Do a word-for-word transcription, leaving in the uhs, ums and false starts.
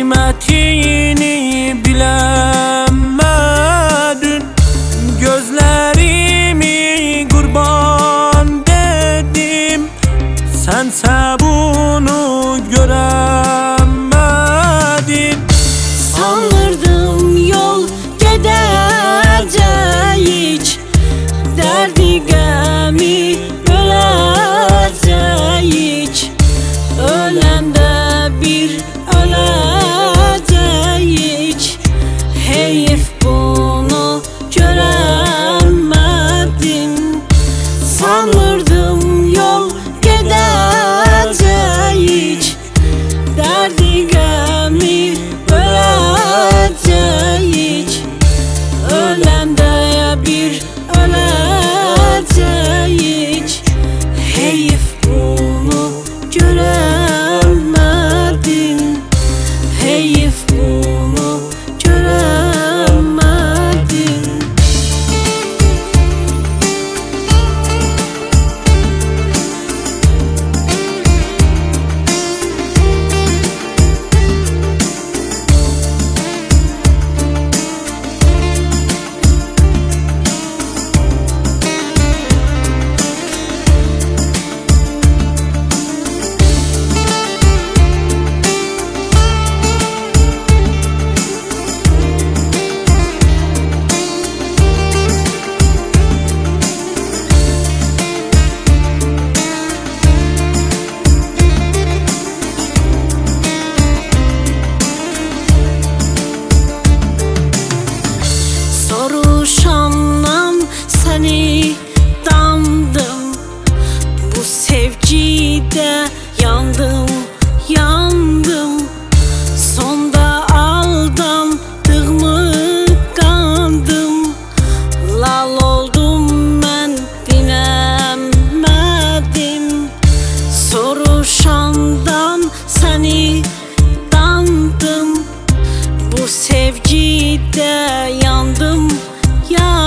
kıymetini bilemedin. Gözlerimi kurban dedim, sense bunu göremedin. Sanırdım yol gedecek, derdi gemi bölecek. Ölende bir ölecek, heyif bunu göremedim. Sanırdım yol gedecek, derdi gemi bölecek. Ölende bir ölecek, heyif bunu göremedim. Heyif bunu göremedim. Soruşandan seni dandım, bu sevgide yandım, yandım. Sonda aldandığımı kandım, lal oldum ben binemedim. Soruşandan seni dandım, bu sevgide yandım, yandım.